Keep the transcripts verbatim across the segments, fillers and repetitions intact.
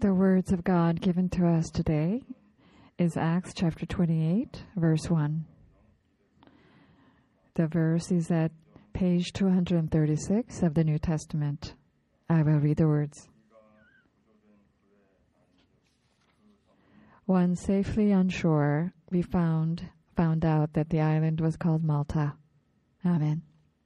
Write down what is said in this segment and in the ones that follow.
The words of God given to us today is Acts chapter twenty-eight, verse one. The verse is at page two hundred thirty-six of the New Testament. I will read the words. Once safely on shore, we found found out that the island was called Malta. Amen.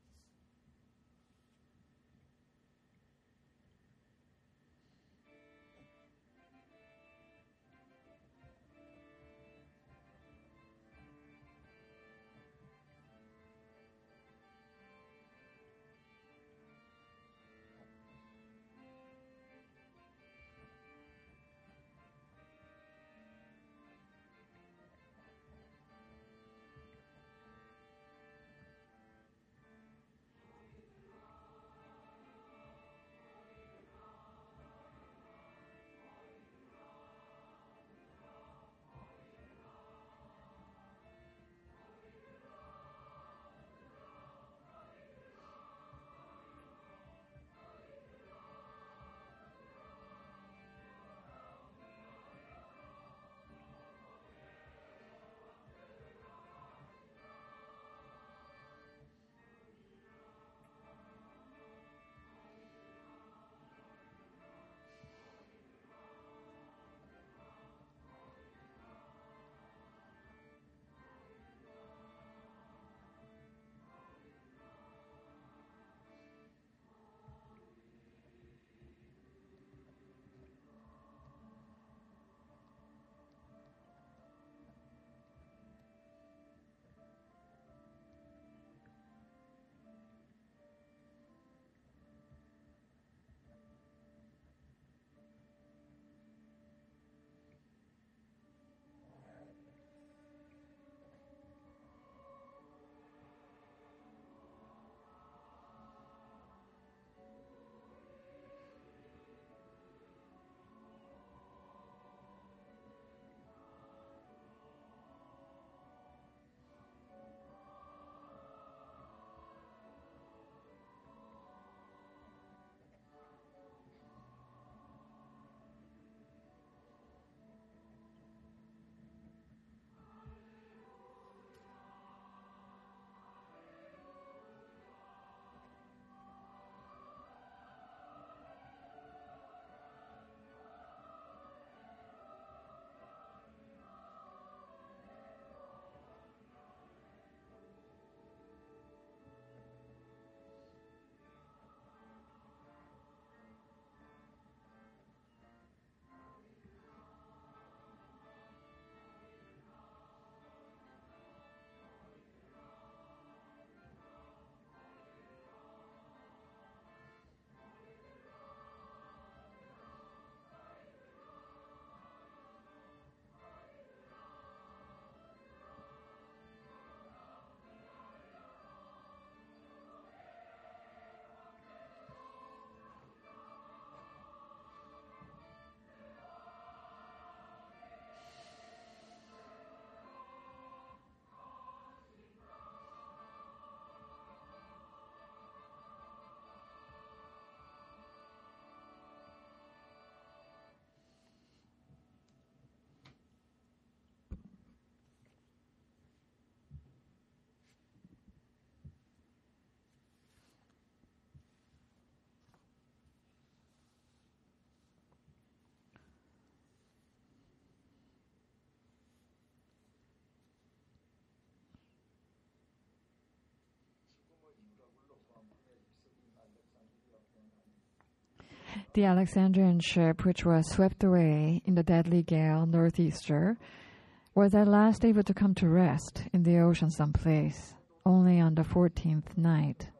The Alexandrian ship, which was swept away in the deadly gale northeaster, was at last able to come to rest in the ocean someplace, only on the fourteenth night.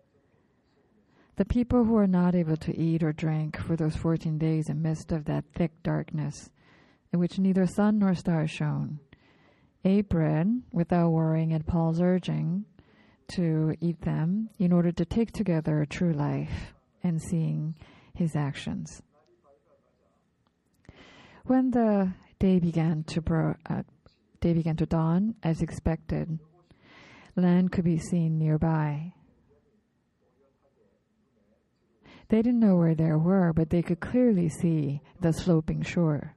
The people who were not able to eat or drink for those fourteen days in midst of that thick darkness, in which neither sun nor stars shone, ate bread without worrying at Paul's urging to eat them in order to take together true life and seeing his actions. When the day began to bro- uh, day began to dawn, as expected, land could be seen nearby. They didn't know where they were, but they could clearly see the sloping shore.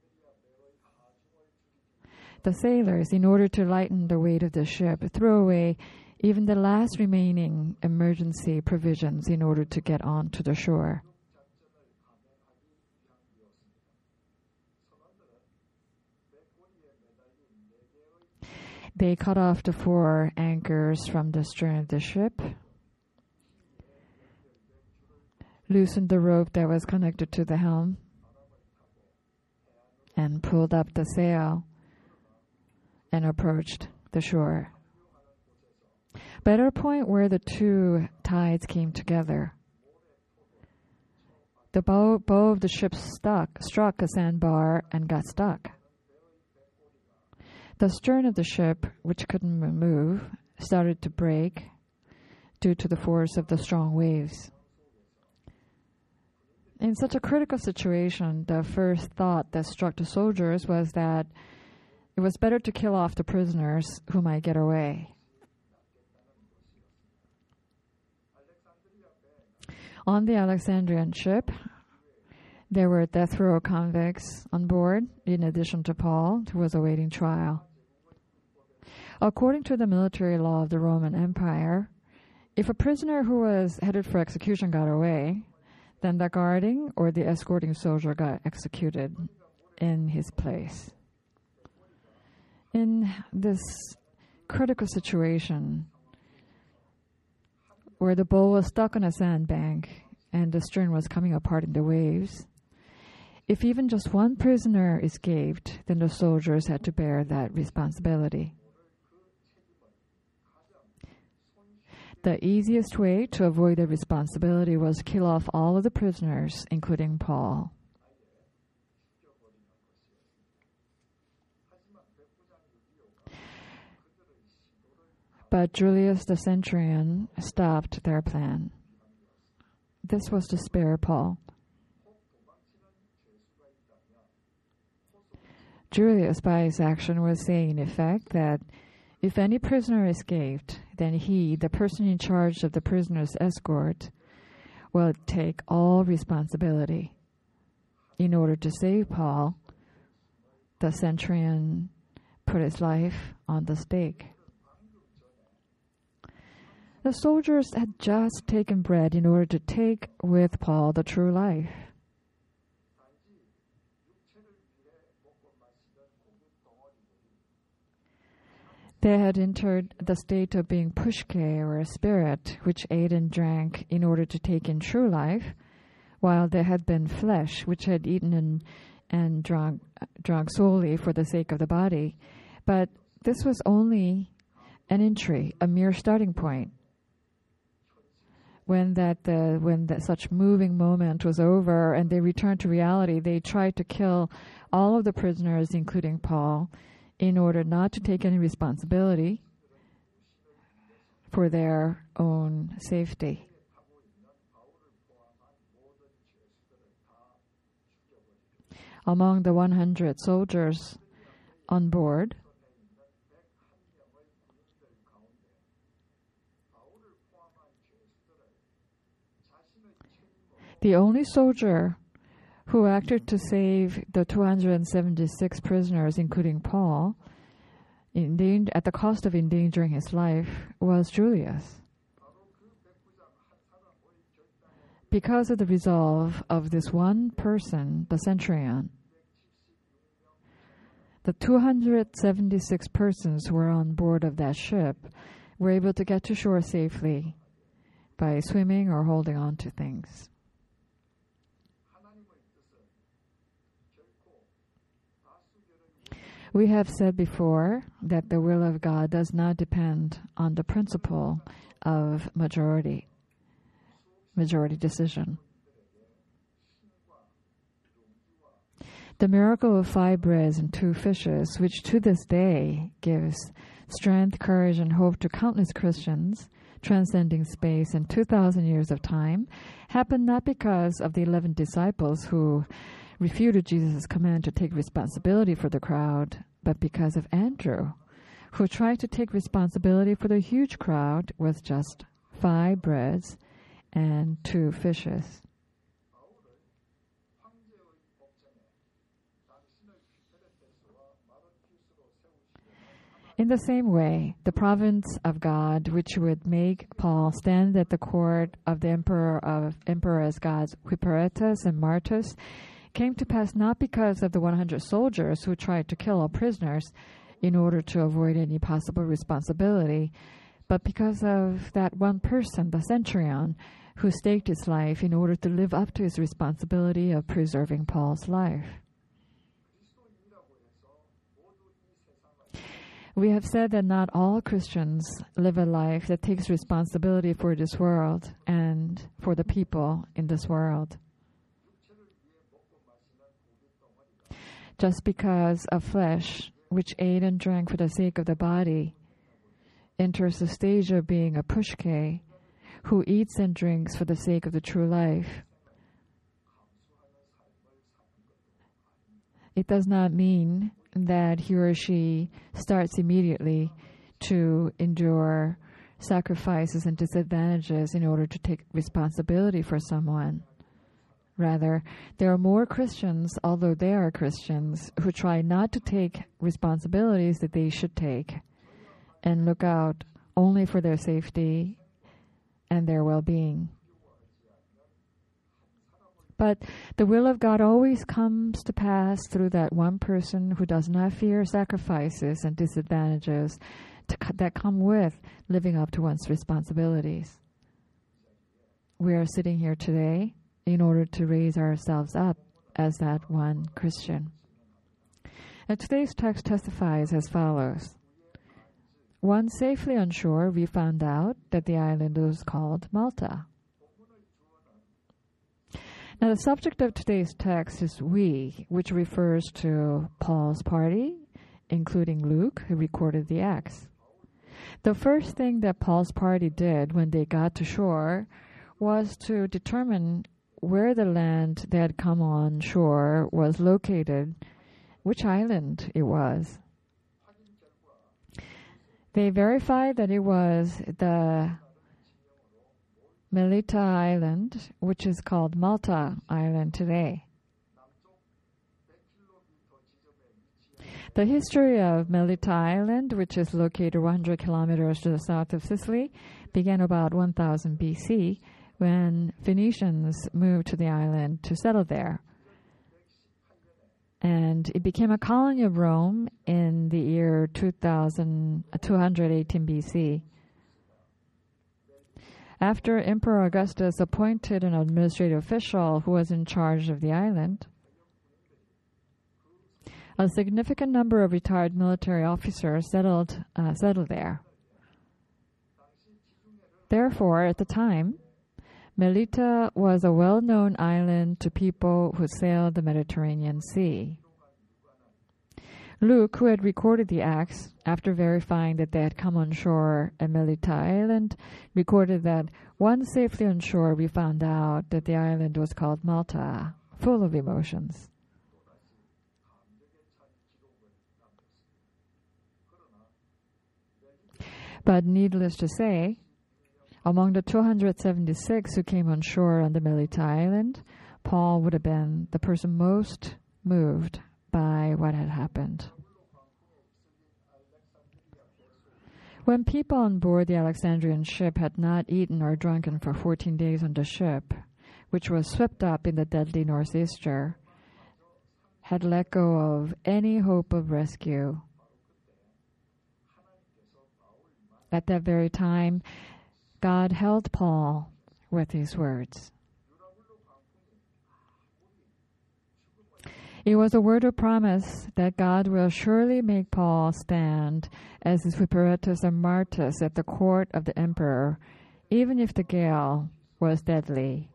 The sailors, in order to lighten the weight of the ship, threw away even the last remaining emergency provisions in order to get onto the shore. They cut off the four anchors from the stern of the ship, loosened the rope that was connected to the helm, and pulled up the sail and approached the shore. But at a point where the two tides came together, the bow, bow of the ship stuck, struck a sandbar and got stuck. The stern of the ship, which couldn't move, started to break due to the force of the strong waves. In such a critical situation, the first thought that struck the soldiers was that it was better to kill off the prisoners who might get away. On the Alexandrian ship, there were death row convicts on board, in addition to Paul, who was awaiting trial. According to the military law of the Roman Empire, if a prisoner who was headed for execution got away, then the guarding or the escorting soldier got executed in his place. In this critical situation, where the bow was stuck on a sandbank and the stern was coming apart in the waves, if even just one prisoner escaped, then the soldiers had to bear that responsibility. The easiest way to avoid the responsibility was to kill off all of the prisoners, including Paul. But Julius the centurion stopped their plan. This was to spare Paul. Julius, by his action, was saying, in effect, that if any prisoner escaped, then he, the person in charge of the prisoner's escort, will take all responsibility. In order to save Paul, the centurion put his life on the stake. The soldiers had just taken bread in order to take with Paul the true life. They had entered the state of being pushke, or a spirit, which ate and drank in order to take in true life, while they had been flesh, which had eaten and, and drunk, drunk solely for the sake of the body. But this was only an entry, a mere starting point. When that uh, when that such moving moment was over and they returned to reality, they tried to kill all of the prisoners, including Paul, in order not to take any responsibility for their own safety. Among the one hundred soldiers on board, the only soldier who acted to save the two hundred seventy-six prisoners, including Paul, in, at the cost of endangering his life, was Julius. Because of the resolve of this one person, the centurion, the two hundred seventy-six persons who were on board of that ship were able to get to shore safely by swimming or holding on to things. We have said before that the will of God does not depend on the principle of majority, majority decision. The miracle of five breads and two fishes, which to this day gives strength, courage, and hope to countless Christians, transcending space and two thousand years of time, happened not because of the eleven disciples who refuted Jesus' command to take responsibility for the crowd, but because of Andrew, who tried to take responsibility for the huge crowd with just five breads and two fishes. In the same way, the providence of God, which would make Paul stand at the court of the emperor of emperors gods Hyperetus and Martus, came to pass not because of the one hundred soldiers who tried to kill all prisoners in order to avoid any possible responsibility, but because of that one person, the centurion, who staked his life in order to live up to his responsibility of preserving Paul's life. We have said that not all Christians live a life that takes responsibility for this world and for the people in this world. Just because a flesh, which ate and drank for the sake of the body, enters the stage of being a pushke, who eats and drinks for the sake of the true life, it does not mean that he or she starts immediately to endure sacrifices and disadvantages in order to take responsibility for someone. Rather, there are more Christians, although they are Christians, who try not to take responsibilities that they should take and look out only for their safety and their well-being. But the will of God always comes to pass through that one person who does not fear sacrifices and disadvantages to, that come with living up to one's responsibilities. We are sitting here today in order to raise ourselves up as that one Christian. And today's text testifies as follows. Once safely on shore, we found out that the island was called Malta. Now, the subject of today's text is we, which refers to Paul's party, including Luke, who recorded the Acts. The first thing that Paul's party did when they got to shore was to determine where the land they had come on shore was located, which island it was. They verified that it was the Melita Island, which is called Malta Island today. The history of Melita Island, which is located one hundred kilometers to the south of Sicily, began about one thousand B C when Phoenicians moved to the island to settle there. And it became a colony of Rome in the year two thousand, two hundred eighteen B C. After Emperor Augustus appointed an administrative official who was in charge of the island, a significant number of retired military officers settled uh, settled there. Therefore, at the time, Melita was a well-known island to people who sailed the Mediterranean Sea. Luke, who had recorded the Acts, after verifying that they had come on shore at Melita Island, recorded that once safely on shore, we found out that the island was called Malta, full of emotions. But needless to say, among the two hundred seventy-six who came on shore on the Melita Island, Paul would have been the person most moved by what had happened. When people on board the Alexandrian ship had not eaten or drunken for fourteen days on the ship, which was swept up in the deadly northeaster, had let go of any hope of rescue, at that very time, God held Paul with these words. It was a word of promise that God will surely make Paul stand as his Hyperetus and Martus at the court of the emperor, even if the gale was deadly.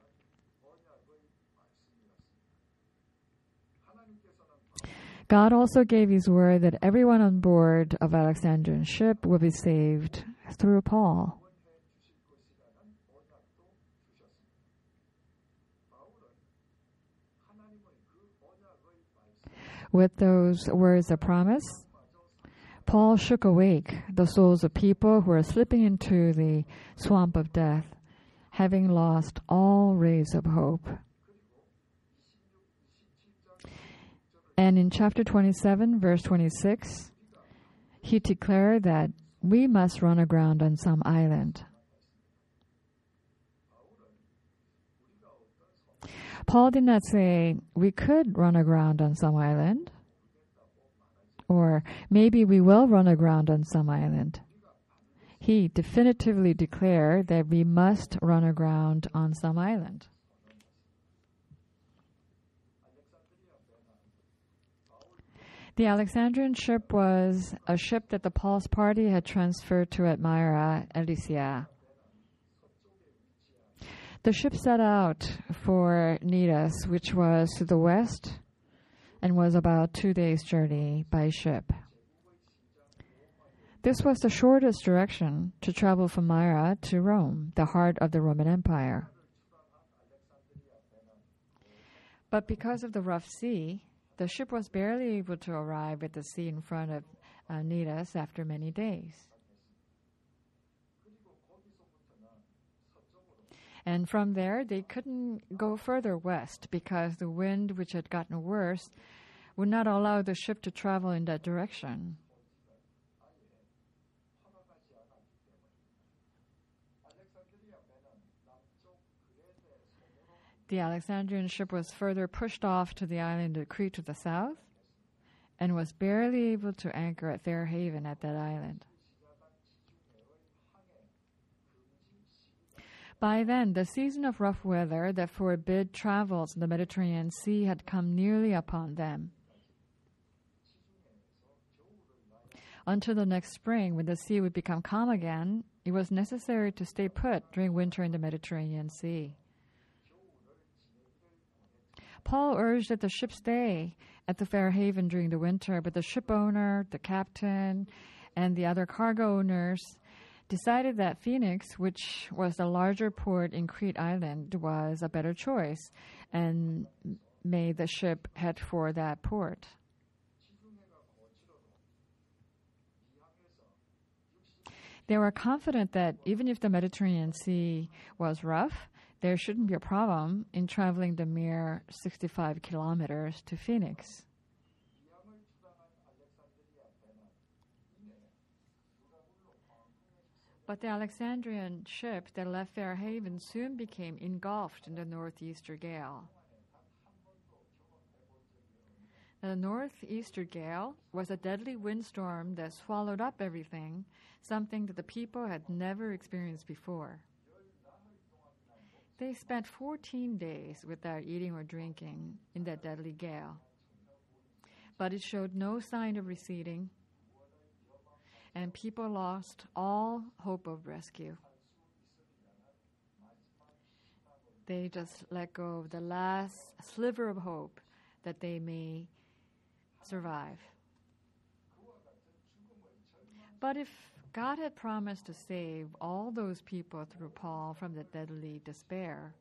God also gave his word that everyone on board of Alexandrian ship will be saved through Paul. With those words of promise, Paul shook awake the souls of people who are slipping into the swamp of death, having lost all rays of hope. And in chapter twenty-seven, verse twenty-six, he declared that we must run aground on some island. Paul did not say we could run aground on some island, or maybe we will run aground on some island. He definitively declared that we must run aground on some island. The Alexandrian ship was a ship that the Paul's party had transferred to Admira, Elysia. The ship set out for Cnidus, which was to the west and was about two days' journey by ship. This was the shortest direction to travel from Myra to Rome, the heart of the Roman Empire. But because of the rough sea, the ship was barely able to arrive at the sea in front of uh, Cnidus after many days. And from there, they couldn't go further west because the wind, which had gotten worse, would not allow the ship to travel in that direction. The Alexandrian ship was further pushed off to the island of Crete to the south and was barely able to anchor at Fair Haven at that island. By then, the season of rough weather that forbid travels in the Mediterranean Sea had come nearly upon them. Until the next spring, when the sea would become calm again, it was necessary to stay put during winter in the Mediterranean Sea. Paul urged that the ship stay at the Fair Haven during the winter, but the ship owner, the captain, and the other cargo owners decided that Phoenix, which was the larger port in Crete Island, was a better choice and made the ship head for that port. They were confident that even if the Mediterranean Sea was rough, there shouldn't be a problem in traveling the mere sixty-five kilometers to Phoenix. But the Alexandrian ship that left Fair Haven soon became engulfed in the northeaster gale. The northeaster gale was a deadly windstorm that swallowed up everything, something that the people had never experienced before. They spent fourteen days without eating or drinking in that deadly gale. But it showed no sign of receding, and people lost all hope of rescue. They just let go of the last sliver of hope that they may survive. But if God had promised to save all those people through Paul from the deadly despair,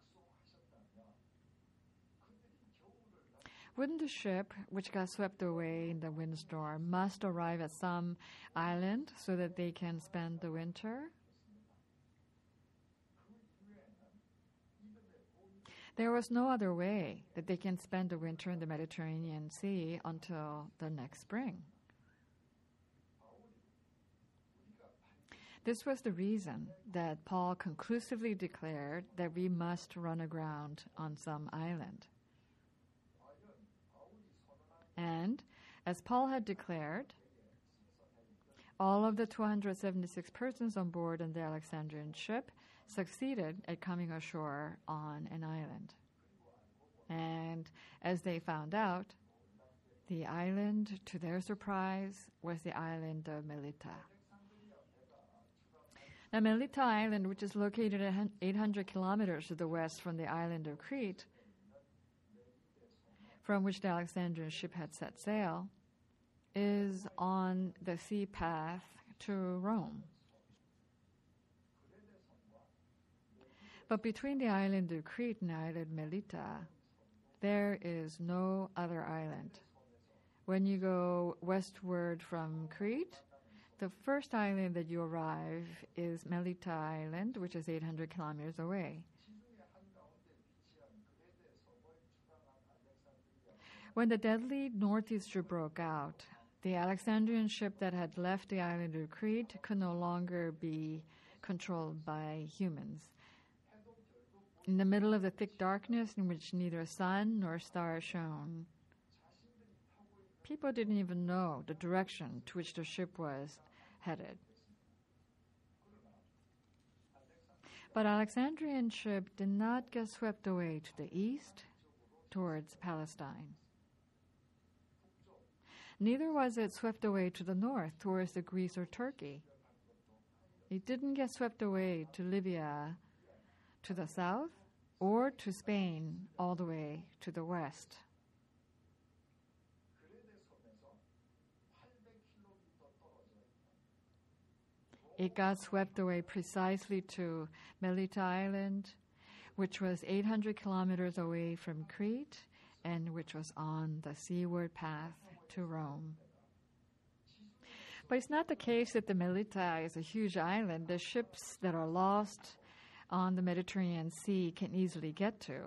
wouldn't the ship, which got swept away in the windstorm, must arrive at some island so that they can spend the winter? There was no other way that they can spend the winter in the Mediterranean Sea until the next spring. This was the reason that Paul conclusively declared that we must run aground on some island. And, as Paul had declared, all of the two hundred seventy-six persons on board on the Alexandrian ship succeeded at coming ashore on an island. And as they found out, the island, to their surprise, was the island of Melita. Now, Melita Island, which is located at eight hundred kilometers to the west from the island of Crete, from which the Alexandrian ship had set sail, is on the sea path to Rome. But between the island of Crete and the island Melita, there is no other island. When you go westward from Crete, the first island that you arrive is Melita Island, which is eight hundred kilometers away. When the deadly northeaster broke out, The Alexandrian ship that had left the island of Crete could no longer be controlled by humans. In the middle of the thick darkness in which neither sun nor star shone, people didn't even know the direction to which the ship was headed. But Alexandrian ship did not get swept away to the east towards Palestine. Neither was it swept away to the north towards the Greece or Turkey. It didn't get swept away to Libya to the south or to Spain all the way to the west. It got swept away precisely to Melita Island, which was eight hundred kilometers away from Crete and which was on the seaward path to Rome. But it's not the case that the Melita is a huge island. The ships that are lost on the Mediterranean Sea can easily get to.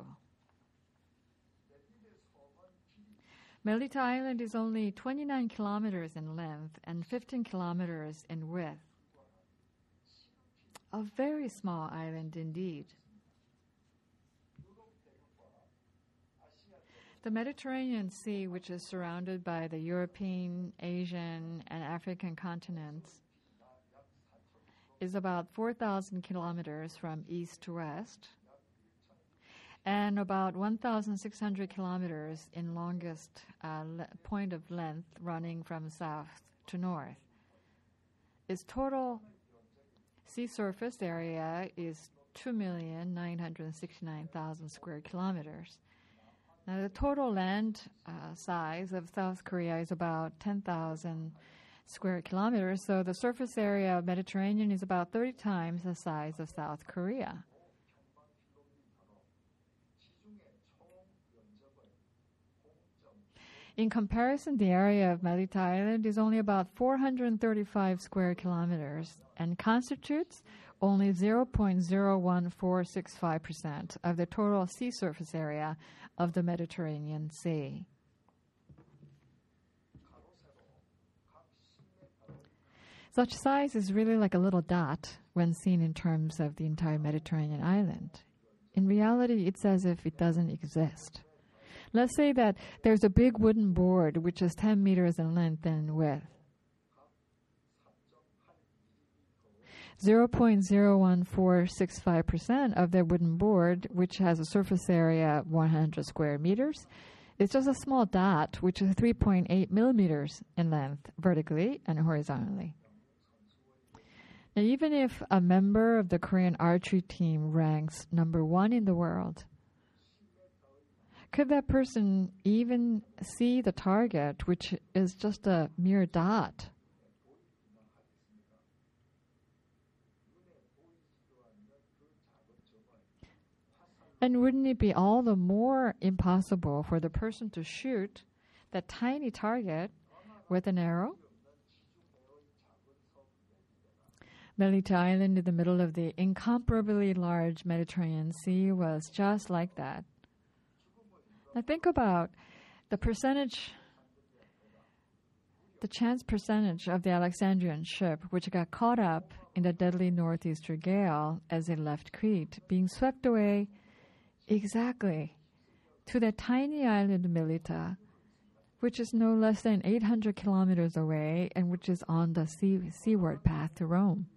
Melita Island is only twenty-nine kilometers in length and fifteen kilometers in width. A very small island indeed. The Mediterranean Sea, which is surrounded by the European, Asian, and African continents, is about four thousand kilometers from east to west and about one thousand six hundred kilometers in longest uh, le- point of length running from south to north. Its total sea surface area is two million nine hundred sixty-nine thousand square kilometers. Now, the total land uh, size of South Korea is about ten thousand square kilometers, so the surface area of Mediterranean is about thirty times the size of South Korea. In comparison, the area of Melita Island is only about four hundred thirty-five square kilometers and constitutes only zero point zero one four six five percent of the total sea surface area of the Mediterranean Sea. Such size is really like a little dot when seen in terms of the entire Mediterranean island. In reality, it's as if it doesn't exist. Let's say that there's a big wooden board which is ten meters in length and width. zero point zero one four six five percent of the wooden board, which has a surface area of one hundred square meters, is just a small dot which is three point eight millimeters in length vertically and horizontally. Now, even if a member of the Korean archery team ranks number one in the world, could that person even see the target, which is just a mere dot? And wouldn't it be all the more impossible for the person to shoot that tiny target with an arrow? Melita Island in the middle of the incomparably large Mediterranean Sea was just like that. Now think about the percentage, the chance percentage of the Alexandrian ship which got caught up in the deadly northeaster gale as it left Crete, being swept away exactly to that tiny island Melita, which is no less than eight hundred kilometers away and which is on the sea, seaward path to Rome.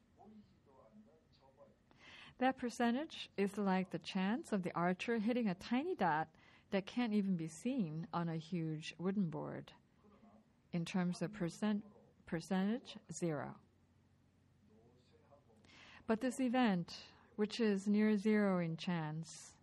That percentage is like the chance of the archer hitting a tiny dot that can't even be seen on a huge wooden board. In terms of percent percentage, zero. But this event, which is near zero in chance,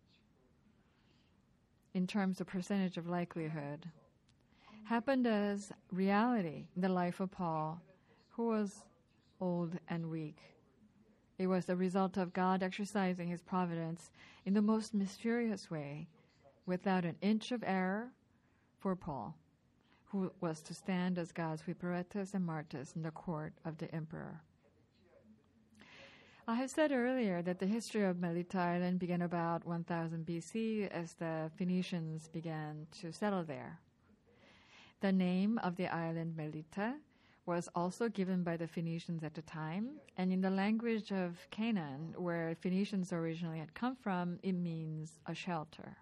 in terms of percentage of likelihood, happened as reality in the life of Paul, who was old and weak. It was the result of God exercising his providence in the most mysterious way, without an inch of error for Paul, who was to stand as God's Viperetus and Martus in the court of the emperor. I have said earlier that the history of Melita Island began about one thousand B C as the Phoenicians began to settle there. The name of the island Melita was also given by the Phoenicians at the time, and in the language of Canaan, where Phoenicians originally had come from, it means a shelter.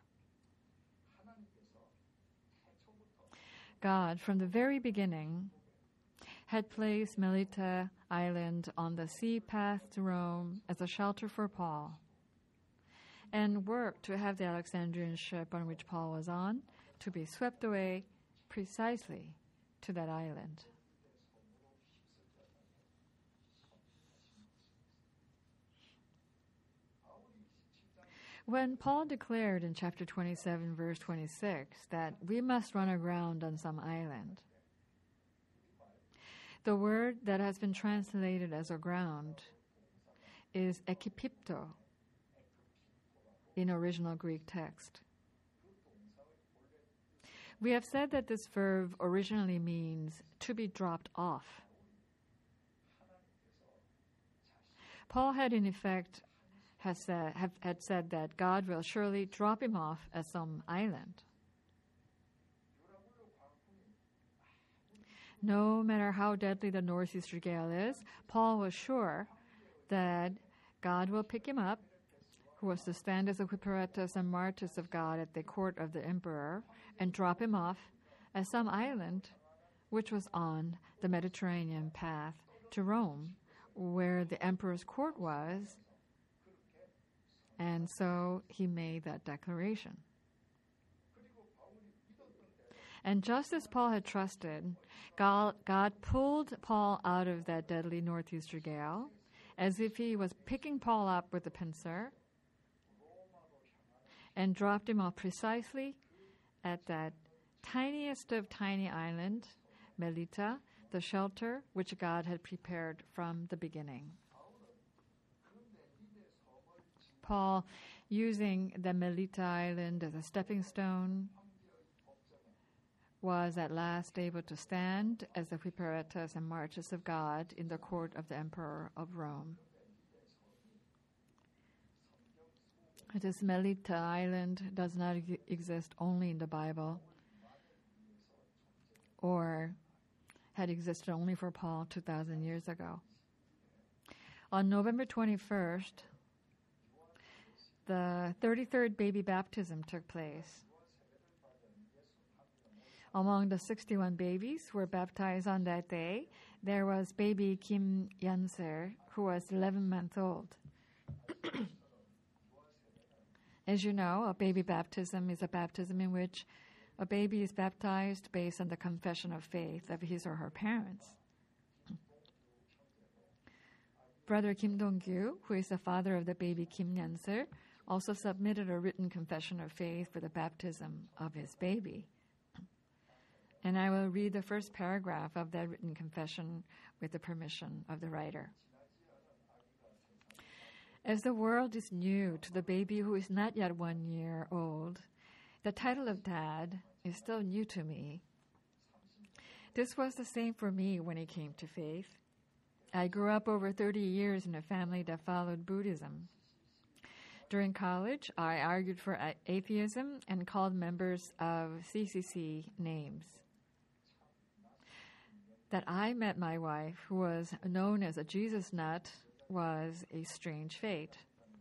God, from the very beginning, had placed Melita Island on the sea path to Rome as a shelter for Paul, and worked to have the Alexandrian ship on which Paul was on to be swept away precisely to that island. When Paul declared in chapter twenty-seven, verse twenty-six, that we must run aground on some island, the word that has been translated as aground is ekipipto in original Greek text. We have said that this verb originally means to be dropped off. Paul had in effect has said, have, had said that God will surely drop him off at some island. No matter how deadly the northeaster gale is, Paul was sure that God will pick him up, who was to stand as a whipperatus and martyrs of God at the court of the emperor, and drop him off at some island which was on the Mediterranean path to Rome, where the emperor's court was. And so he made that declaration. And just as Paul had trusted, God, God pulled Paul out of that deadly northeaster gale, as if he was picking Paul up with a pincer, and dropped him off precisely at that tiniest of tiny island, Melita, the shelter which God had prepared from the beginning. Paul, using the Melita island as a stepping stone, was at last able to stand as the whipperatus and martyrs of God in the court of the emperor of Rome. This Melita island does not ex- exist only in the Bible, or had existed only for Paul two thousand years ago. On November twenty-first, the thirty-third baby baptism took place. Among the sixty-one babies who were baptized on that day, there was baby Kim Yanser, who was eleven months old. As you know, a baby baptism is a baptism in which a baby is baptized based on the confession of faith of his or her parents. Brother Kim Dong-gyu, who is the father of the baby Kim Yanser, also submitted a written confession of faith for the baptism of his baby. And I will read the first paragraph of that written confession with the permission of the writer. As the world is new to the baby who is not yet one year old, the title of dad is still new to me. This was the same for me when it came to faith. I grew up over thirty years in a family that followed Buddhism. During college, I argued for a- atheism and called members of C C C names. That I met my wife, who was known as a Jesus nut, was a strange fate.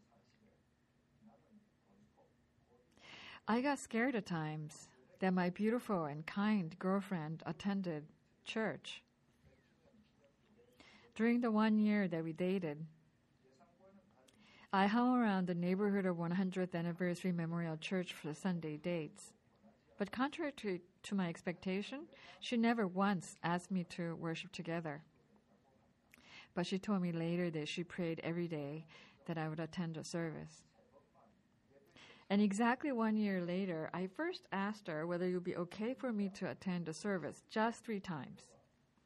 I got scared at times that my beautiful and kind girlfriend attended church. During the one year that we dated, I hung around the neighborhood of one hundredth Anniversary Memorial Church for the Sunday dates. But contrary to, to my expectation, she never once asked me to worship together. But she told me later that she prayed every day that I would attend a service. And exactly one year later, I first asked her whether it would be okay for me to attend a service just three times.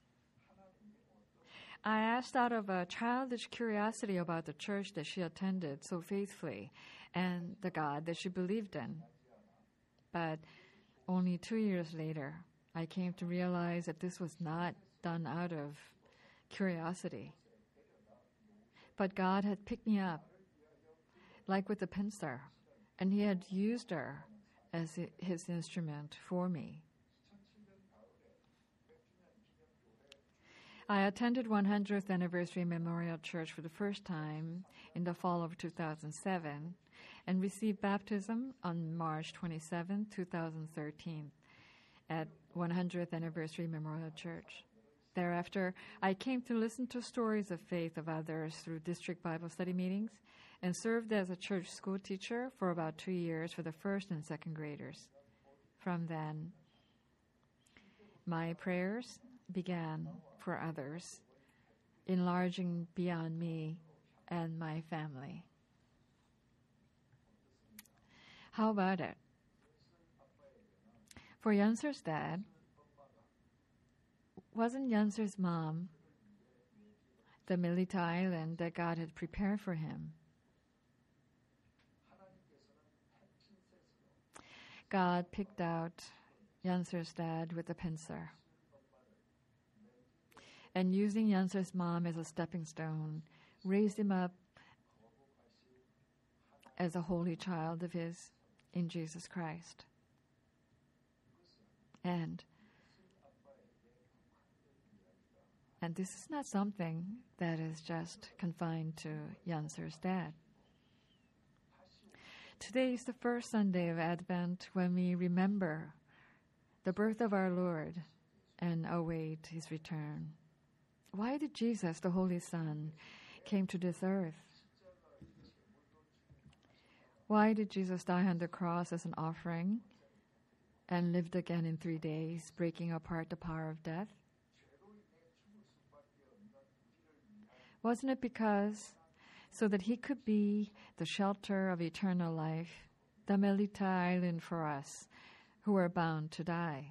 I asked out of a childish curiosity about the church that she attended so faithfully and the God that she believed in. But only two years later, I came to realize that this was not done out of curiosity. But God had picked me up, like with a pincer, and He had used her as His instrument for me. I attended one hundredth Anniversary Memorial Church for the first time in the fall of two thousand seven and received baptism on March twenty-seventh, twenty thirteen at one hundredth Anniversary Memorial Church. Thereafter, I came to listen to stories of faith of others through district Bible study meetings and served as a church school teacher for about two years for the first and second graders. From then, my prayers began for others, enlarging beyond me and my family. How about it? For Yanser's dad, wasn't Yanser's mom the Melita island that God had prepared for him? God picked out Yanser's dad with a pincer. And using Yanser's mom as a stepping stone, raised him up as a holy child of his in Jesus Christ. And, and this is not something that is just confined to Yanser's dad. Today is the first Sunday of Advent when we remember the birth of our Lord and await his return. Why did Jesus, the Holy Son, came to this earth? Why did Jesus die on the cross as an offering and lived again in three days, breaking apart the power of death? Wasn't it because so that he could be the shelter of eternal life, the Melita island for us who are bound to die?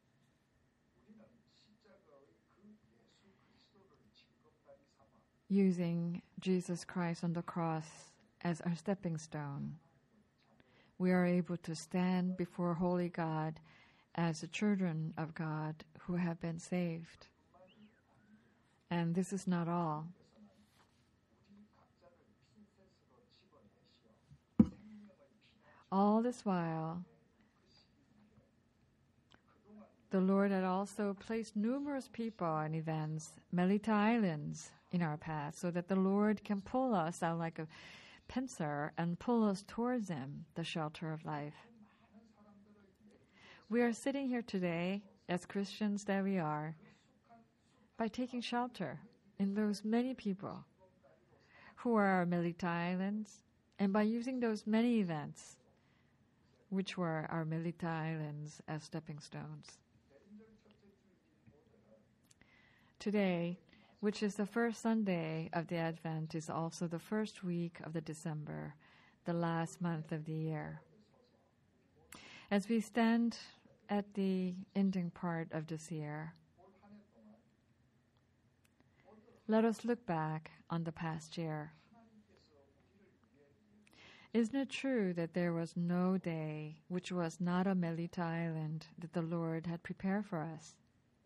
Using Jesus Christ on the cross as our stepping stone, we are able to stand before holy God as the children of God who have been saved. And this is not all. All this while, the Lord had also placed numerous people and events, Melita islands, in our path so that the Lord can pull us out like a pincer and pull us towards him, the shelter of life. We are sitting here today, as Christians that we are, by taking shelter in those many people who are our Melita islands, and by using those many events, which were our Melita islands as stepping stones. Today, which is the first Sunday of the Advent, is also the first week of the December, the last month of the year. As we stand at the ending part of this year, let us look back on the past year. Isn't it true that there was no day which was not a Melita island that the Lord had prepared for us?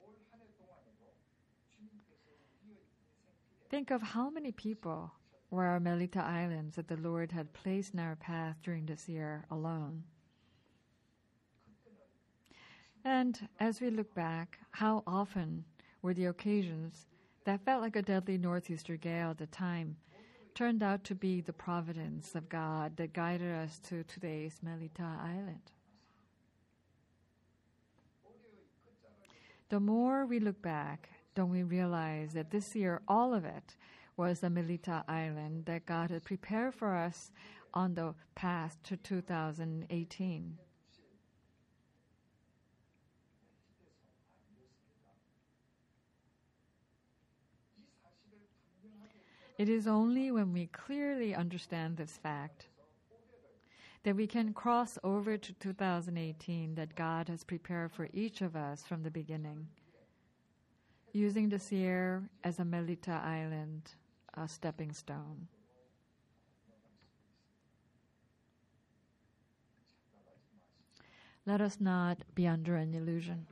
Think of how many people were our Melita islands that the Lord had placed in our path during this year alone. And as we look back, how often were the occasions that felt like a deadly northeaster gale at the time turned out to be the providence of God that guided us to today's Melita island? The more we look back, don't we realize that this year, all of it was a Melita island that God had prepared for us on the path to two thousand eighteen. It is only when we clearly understand this fact that we can cross over to two thousand eighteen that God has prepared for each of us from the beginning, using this year as a Melita island, a stepping stone. Let us not be under an illusion.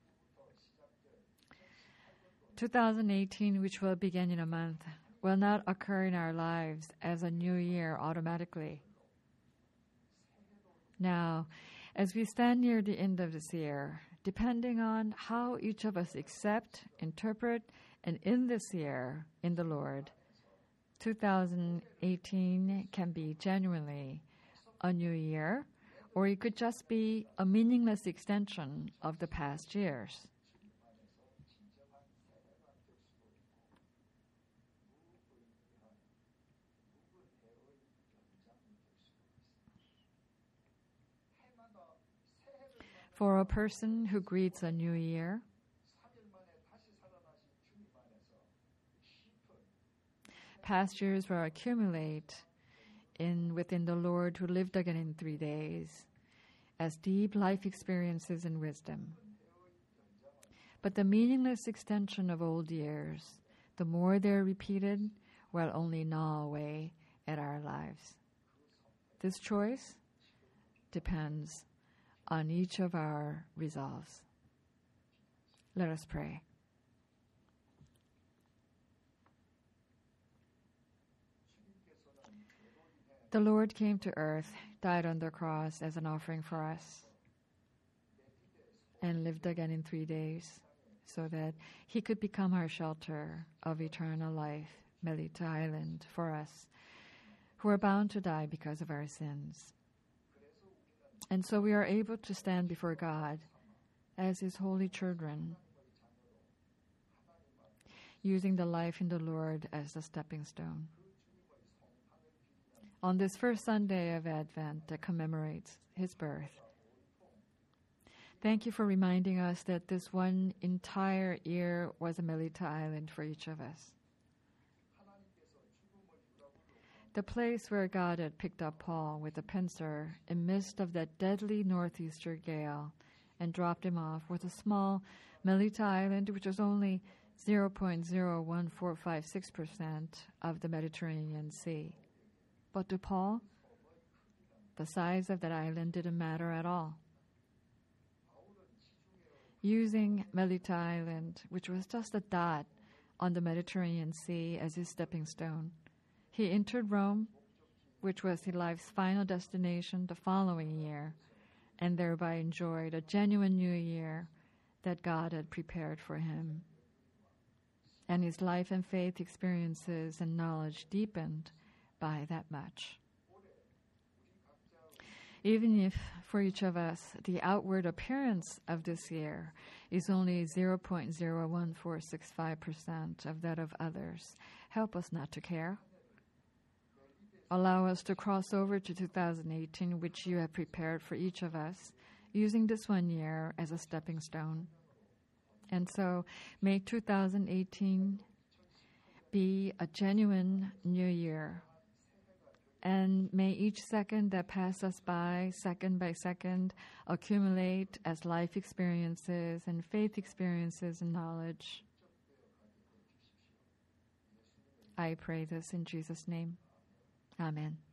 two thousand eighteen, which will begin in a month, will not occur in our lives as a new year automatically. Now, as we stand near the end of this year, depending on how each of us accept, interpret, And in this year, in the Lord, two thousand eighteen can be genuinely a new year, or it could just be a meaningless extension of the past years. For a person who greets a new year, past years will accumulate in within the Lord who lived again in three days as deep life experiences and wisdom. But the meaningless extension of old years, the more they're repeated, will only gnaw away at our lives. This choice depends on each of our resolves. Let us pray. The Lord came to earth, died on the cross as an offering for us, and lived again in three days so that he could become our shelter of eternal life, Melita Island, for us who are bound to die because of our sins. And so we are able to stand before God as his holy children, using the life in the Lord as the stepping stone. On this first Sunday of Advent that commemorates his birth, thank you for reminding us that this one entire year was a Melita Island for each of us. The place where God had picked up Paul with a pincer in midst of that deadly northeaster gale and dropped him off was a small Melita Island, which was only zero point zero one four five six percent of the Mediterranean Sea. But to Paul, the size of that island didn't matter at all. Using Melita Island, which was just a dot on the Mediterranean Sea, as his stepping stone, he entered Rome, which was his life's final destination the following year, and thereby enjoyed a genuine new year that God had prepared for him. And his life and faith experiences and knowledge deepened by that much. Even if for each of us the outward appearance of this year is only zero point zero one four six five percent of that of others, help us not to care. Allow us to cross over to two thousand eighteen, which you have prepared for each of us, using this one year as a stepping stone. And so may two thousand eighteen be a genuine new year. And may each second that passes us by, second by second, accumulate as life experiences and faith experiences and knowledge. I pray this in Jesus' name. Amen.